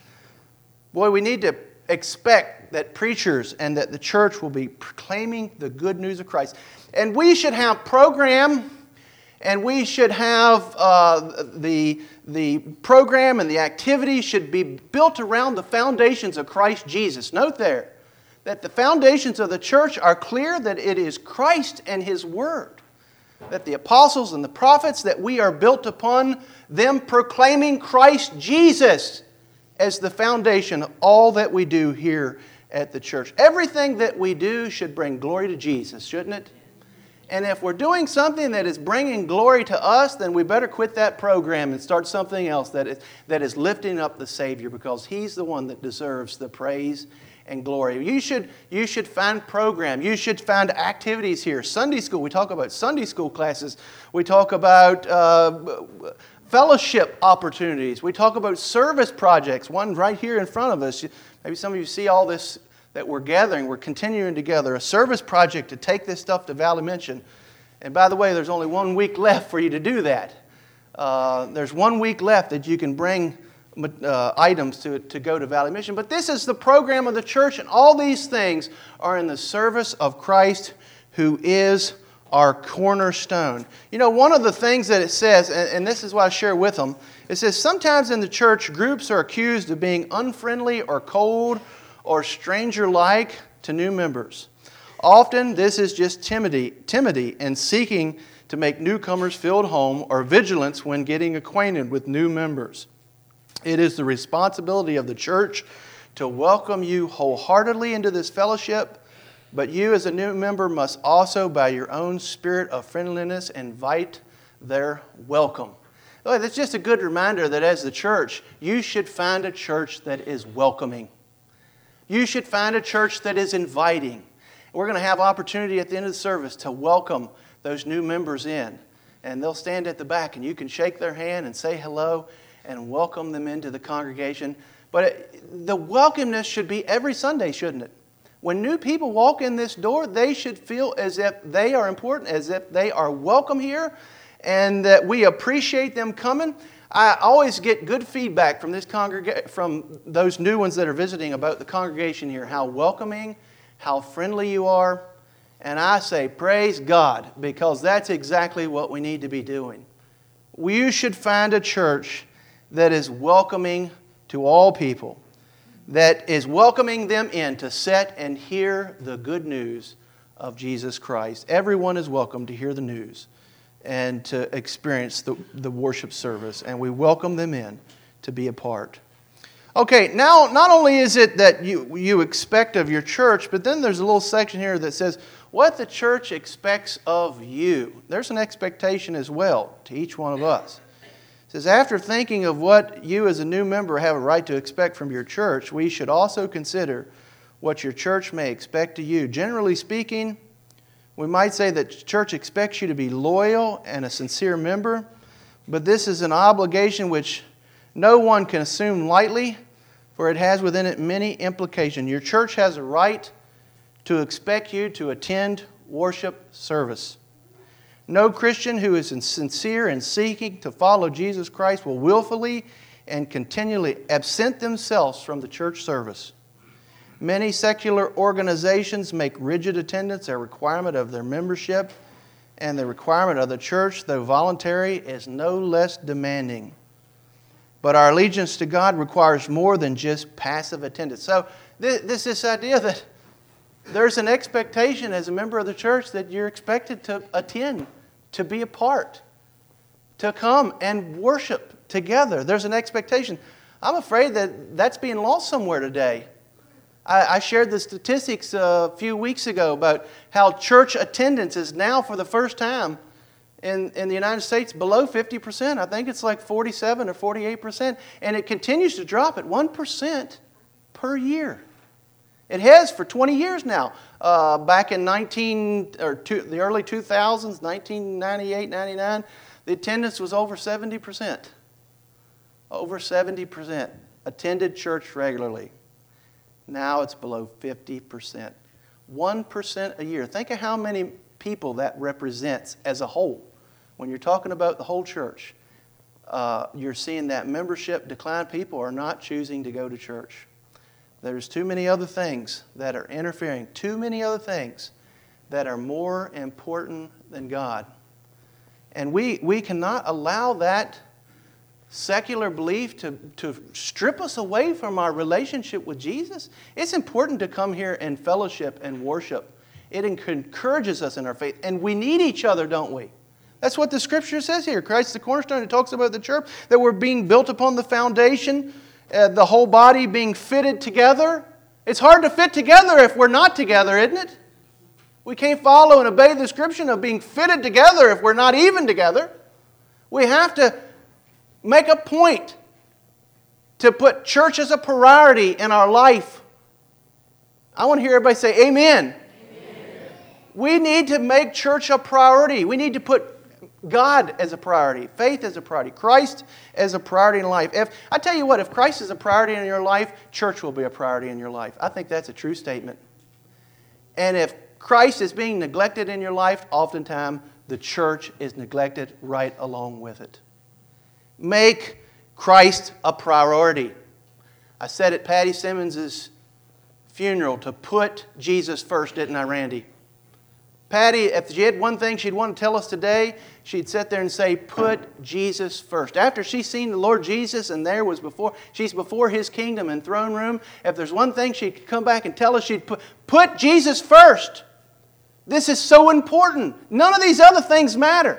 Boy, we need to expect that preachers and that the church will be proclaiming the good news of Christ. And we should have program, and we should have uh, the, the program and the activities should be built around the foundations of Christ Jesus. Note there that the foundations of the church are clear, that it is Christ and His Word. That the apostles and the prophets, that we are built upon them proclaiming Christ Jesus as the foundation of all that we do here at the church. Everything that we do should bring glory to Jesus, shouldn't it? And if we're doing something that is bringing glory to us, then we better quit that program and start something else that is, that is lifting up the Savior, because He's the one that deserves the praise and glory. You should, you should find program. You should find activities here. Sunday school, we talk about Sunday school classes. We talk about uh, fellowship opportunities. We talk about service projects, one right here in front of us. Maybe some of you see all this that we're gathering. We're continuing together. A service project to take this stuff to Valley Mission. And by the way, there's only one week left for you to do that. Uh, there's one week left that you can bring Uh, items to, to go to Valley Mission. But this is the program of the church, and all these things are in the service of Christ, who is our cornerstone. You know, one of the things that it says, and, and this is what I share with them, it says sometimes in the church, groups are accused of being unfriendly or cold or stranger-like to new members. Often this is just timidity, timidity and seeking to make newcomers feel at home, or vigilance when getting acquainted with new members. It is the responsibility of the church to welcome you wholeheartedly into this fellowship, but you as a new member must also, by your own spirit of friendliness, invite their welcome. Oh, that's just a good reminder that as the church, you should find a church that is welcoming. You should find a church that is inviting. We're going to have opportunity at the end of the service to welcome those new members in. And they'll stand at the back, and you can shake their hand and say hello and welcome them into the congregation. But it, the welcomeness should be every Sunday, shouldn't it? When new people walk in this door, they should feel as if they are important, as if they are welcome here, and that we appreciate them coming. I always get good feedback from this congrega- from those new ones that are visiting about the congregation here, how welcoming, how friendly you are. And I say, praise God, because that's exactly what we need to be doing. You should find a church that is welcoming to all people, that is welcoming them in to sit and hear the good news of Jesus Christ. Everyone is welcome to hear the news. and to experience the, the worship service. And we welcome them in to be a part. Okay, now not only is it that you, you expect of your church, but then there's a little section here that says what the church expects of you. There's an expectation as well to each one of us. It says, after thinking of what you as a new member have a right to expect from your church, we should also consider what your church may expect to you. Generally speaking, we might say that the church expects you to be loyal and a sincere member, but this is an obligation which no one can assume lightly, for it has within it many implications. Your church has a right to expect you to attend worship service. No Christian who is sincere in seeking to follow Jesus Christ will willfully and continually absent themselves from the church service. Many secular organizations make rigid attendance a requirement of their membership, and the requirement of the church, though voluntary, is no less demanding. But our allegiance to God requires more than just passive attendance. So this, this, this idea that there's an expectation as a member of the church that you're expected to attend, to be a part, to come and worship together. There's an expectation. I'm afraid that that's being lost somewhere today. I, I shared the statistics a few weeks ago about how church attendance is now for the first time in, in the United States below fifty percent. I think it's like forty-seven or forty-eight percent. And it continues to drop at one percent per year. It has for twenty years now. Uh, back in nineteen or two, the early two thousands, nineteen ninety-eight, ninety-nine, the attendance was over seventy percent. Over seventy percent attended church regularly. Now it's below fifty percent. one percent a year. Think of how many people that represents as a whole. When you're talking about the whole church, uh, you're seeing that membership decline. People are not choosing to go to church. There's too many other things that are interfering, too many other things that are more important than God. And we, we cannot allow that secular belief to, to strip us away from our relationship with Jesus. It's important to come here and fellowship and worship. It encourages us in our faith. And we need each other, don't we? That's what the Scripture says here. Christ the cornerstone. It talks about the church, that we're being built upon the foundation, uh, the whole body being fitted together. It's hard to fit together if we're not together, isn't it? We can't follow and obey the description of being fitted together if we're not even together. We have to make a point to put church as a priority in our life. I want to hear everybody say amen. Amen. We need to make church a priority. We need to put God as a priority, faith as a priority, Christ as a priority in life. If I tell you what, if Christ is a priority in your life, church will be a priority in your life. I think that's a true statement. And if Christ is being neglected in your life, oftentimes the church is neglected right along with it. Make Christ a priority. I said at Patty Simmons' funeral to put Jesus first, didn't I, Randy? Patty, if she had one thing she'd want to tell us today, she'd sit there and say, put Jesus first. After she's seen the Lord Jesus and there was before, she's before His kingdom and throne room, if there's one thing she'd come back and tell us, she'd put, put Jesus first. This is so important. None of these other things matter.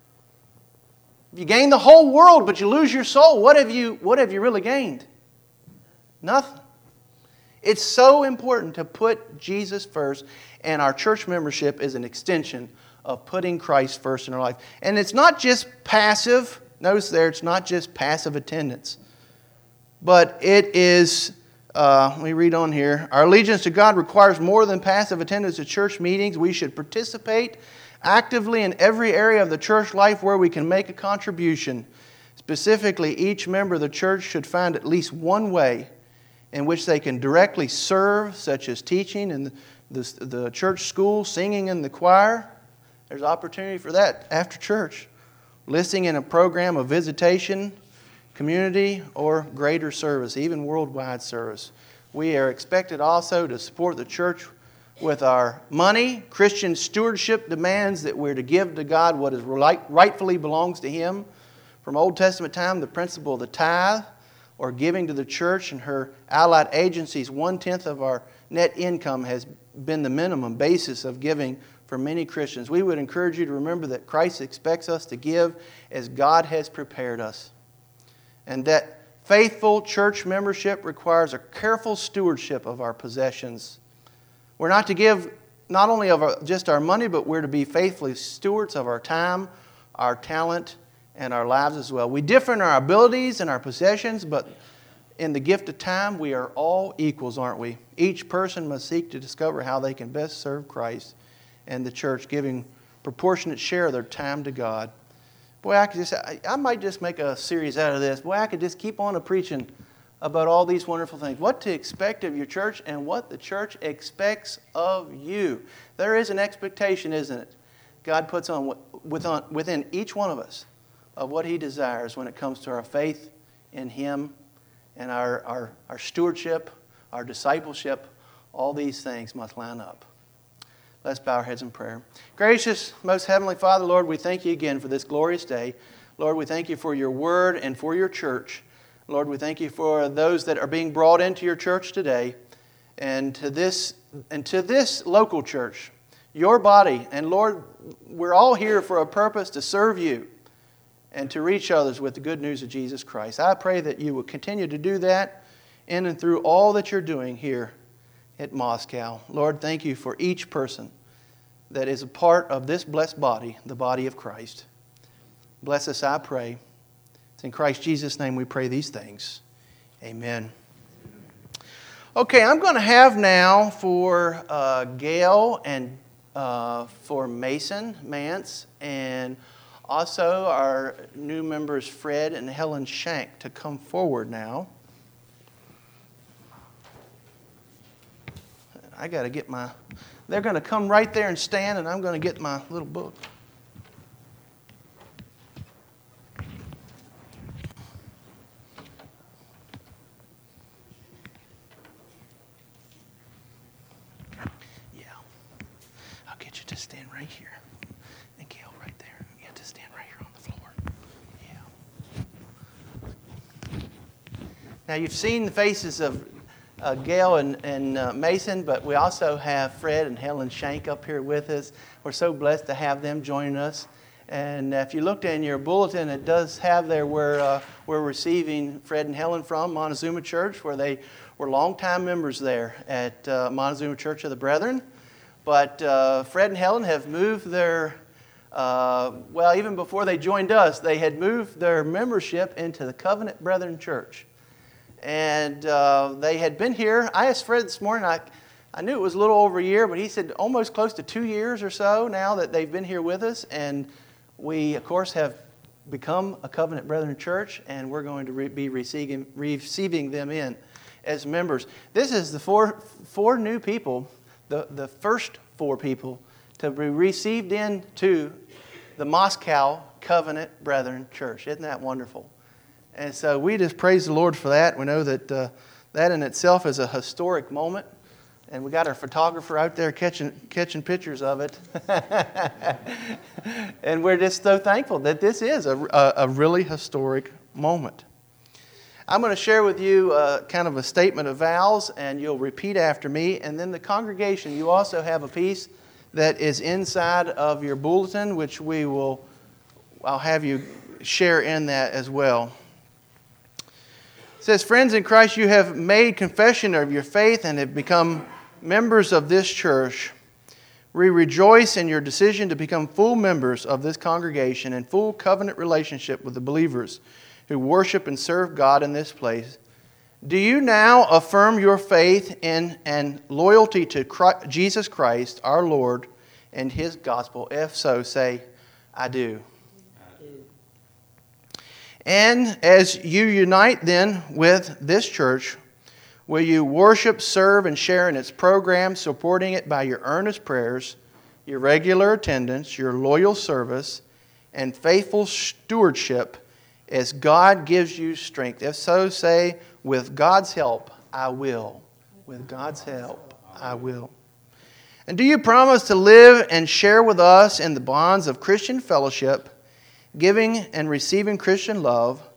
If you gain the whole world but you lose your soul, what have you, what have you really gained? Nothing. It's so important to put Jesus first, and our church membership is an extension of putting Christ first in our life. And it's not just passive. Notice there, it's not just passive attendance. But it is, uh, let me read on here. Our allegiance to God requires more than passive attendance at church meetings. We should participate actively in every area of the church life where we can make a contribution. Specifically, each member of the church should find at least one way in which they can directly serve, such as teaching in the, the, the church school, singing in the choir. There's opportunity for that after church. Listing in a program of visitation, community, or greater service, even worldwide service. We are expected also to support the church with our money. Christian stewardship demands that we're to give to God what is rightfully belongs to Him. From Old Testament time, the principle of the tithe, or giving to the church and her allied agencies. One-tenth of our net income has been the minimum basis of giving for many Christians. We would encourage you to remember that Christ expects us to give as God has prepared us, and that faithful church membership requires a careful stewardship of our possessions. We're not to give not only of our, just our money, but we're to be faithfully stewards of our time, our talent, and our lives as well. We differ in our abilities and our possessions, but in the gift of time, we are all equals, aren't we? Each person must seek to discover how they can best serve Christ and the church, giving proportionate share of their time to God. Boy, I could just, I, I might just make a series out of this. Boy, I could just keep on preaching about all these wonderful things. What to expect of your church and what the church expects of you. There is an expectation, isn't it? God puts on within each one of us of what He desires when it comes to our faith in Him and our, our, our stewardship, our discipleship. All these things must line up. Let's bow our heads in prayer. Gracious, most heavenly Father, Lord, we thank you again for this glorious day. Lord, we thank you for your word and for your church. Lord, we thank you for those that are being brought into your church today, and to this, and to this local church, your body. And Lord, we're all here for a purpose to serve you and to reach others with the good news of Jesus Christ. I pray that you will continue to do that in and through all that you're doing here at Moscow. Lord, thank you for each person that is a part of this blessed body, the body of Christ. Bless us, I pray. It's in Christ Jesus' name we pray these things. Amen. Okay, I'm going to have now for uh, Gail and uh, for Mason Mance and also our new members Fred and Helen Shank to come forward now. I got to get my, they're going to come right there and stand, and I'm going to get my little book. Yeah. I'll get you to stand right here. And Gail right there. You have to stand right here on the floor. Yeah. Now you've seen the faces of Uh, Gail and, and uh, Mason, but we also have Fred and Helen Shank up here with us. We're so blessed to have them joining us. And if you looked in your bulletin, it does have there where uh, we're receiving Fred and Helen from Montezuma Church, where they were longtime members there at uh, Montezuma Church of the Brethren. But uh, Fred and Helen have moved their, uh, well, even before they joined us, they had moved their membership into the Covenant Brethren Church. And uh, they had been here. I asked Fred this morning, I, I knew it was a little over a year, but he said almost close to two years or so now that they've been here with us. And we, of course, have become a Covenant Brethren Church, and we're going to re- be receiving, receiving them in as members. This is the four, four new people, the, the first four people to be received into the Moscow Covenant Brethren Church. Isn't that wonderful? And so we just praise the Lord for that. We know that uh, that in itself is a historic moment. And we got our photographer out there catching catching pictures of it. And we're just so thankful that this is a, a, a really historic moment. I'm going to share with you uh, kind of a statement of vows, and you'll repeat after me. And then the congregation, you also have a piece that is inside of your bulletin, which we will, I'll have you share in that as well. It says, friends in Christ, you have made confession of your faith and have become members of this church. We rejoice in your decision to become full members of this congregation and full covenant relationship with the believers who worship and serve God in this place. Do you now affirm your faith in and loyalty to Christ, Jesus Christ, our Lord, and His gospel? If so, say, I do. And as you unite then with this church, will you worship, serve, and share in its program, supporting it by your earnest prayers, your regular attendance, your loyal service, and faithful stewardship as God gives you strength? If so, say, with God's help, I will. With God's help, I will. And do you promise to live and share with us in the bonds of Christian fellowship, giving and receiving Christian love,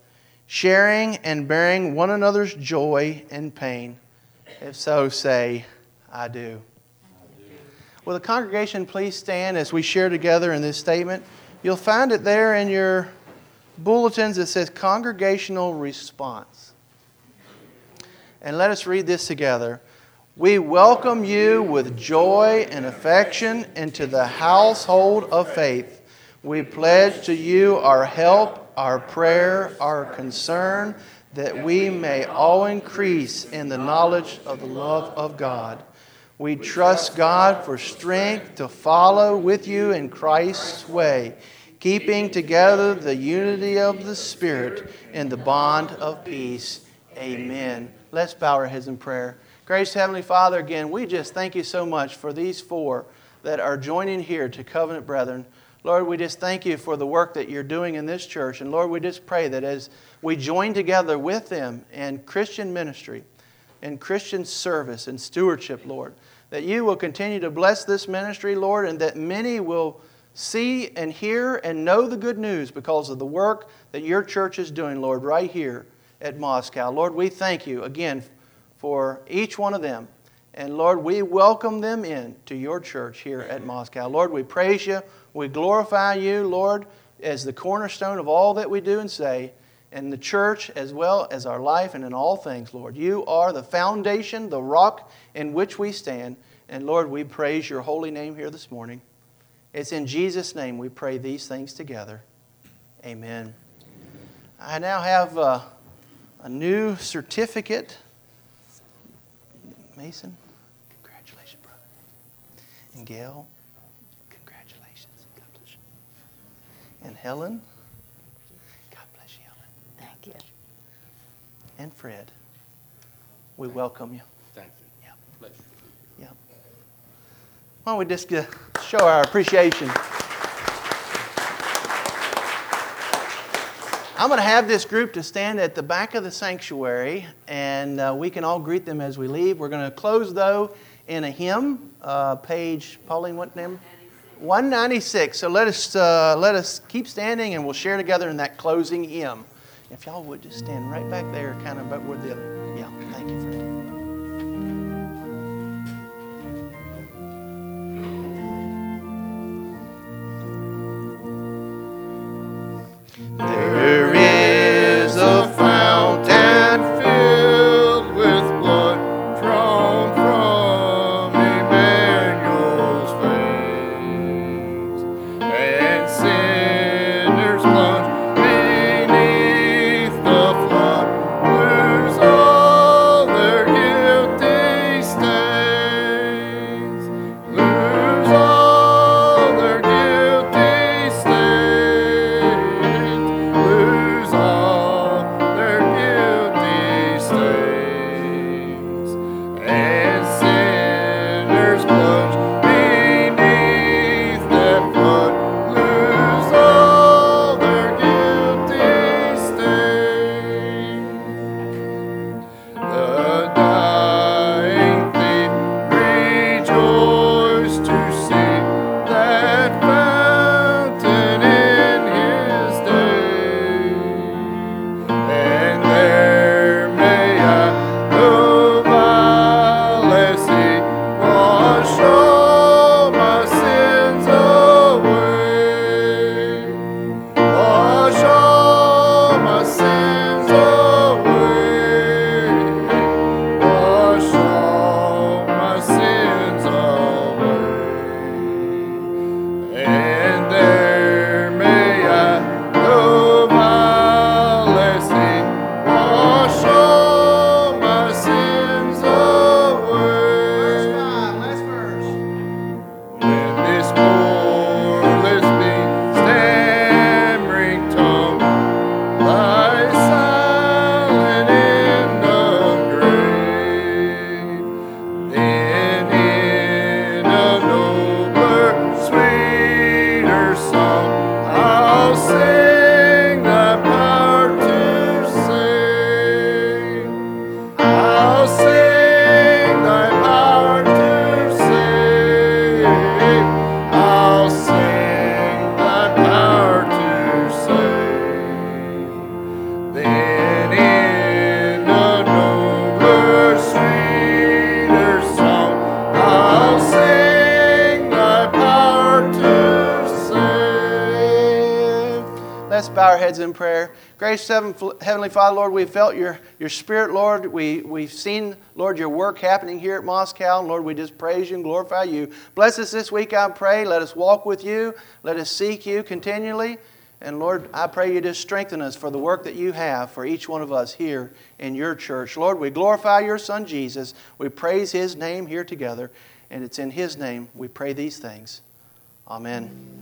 sharing and bearing one another's joy and pain? If so, say, I do. Will the congregation please stand as we share together in this statement? You'll find it there in your bulletins. It says congregational response. And let us read this together. We welcome you with joy and affection into the household of faith. We pledge to you our help, our prayer, our concern, that we may all increase in the knowledge of the love of God. We trust God for strength to follow with you in Christ's way, keeping together the unity of the Spirit in the bond of peace. Amen. Let's bow our heads in prayer. Gracious Heavenly Father, again, we just thank you so much for these four that are joining here to Covenant Brethren. Lord, we just thank you for the work that you're doing in this church. And Lord, we just pray that as we join together with them in Christian ministry, in Christian service and stewardship, Lord, that you will continue to bless this ministry, Lord, and that many will see and hear and know the good news because of the work that your church is doing, Lord, right here at Moscow. Lord, we thank you again for each one of them. And Lord, we welcome them in to your church here at Moscow. Lord, we praise you. We glorify you, Lord, as the cornerstone of all that we do and say, in the church as well as our life and in all things, Lord. You are the foundation, the rock in which we stand. And Lord, we praise your holy name here this morning. It's in Jesus' name we pray these things together. Amen. I now have a, a new certificate. Mason, congratulations, brother. And Gail, congratulations. God bless you. And Helen, God bless you, Helen. Thank you. And Fred, we welcome you. Thank you. Yeah. Bless you. Yeah. Why don't we just uh, show our appreciation. I'm going to have this group to stand at the back of the sanctuary, and uh, we can all greet them as we leave. We're going to close, though, in a hymn, uh, page, Pauline, what name? one ninety-six. So let us uh, let us keep standing, and we'll share together in that closing hymn. If y'all would just stand right back there, kind of where the, yeah, thank you, Fred. There is a fountain filled with blood drawn from Emmanuel's veins, and sinners plunge beneath the flood, lose all Let's bow our heads in prayer. Gracious Heavenly Father, Lord, we've felt your, your Spirit, Lord. We, we've seen, Lord, your work happening here at Moscow. And Lord, we just praise you and glorify you. Bless us this week, I pray. Let us walk with you. Let us seek you continually. And Lord, I pray you just strengthen us for the work that you have for each one of us here in your church. Lord, we glorify your Son, Jesus. We praise his name here together. And it's in his name we pray these things. Amen.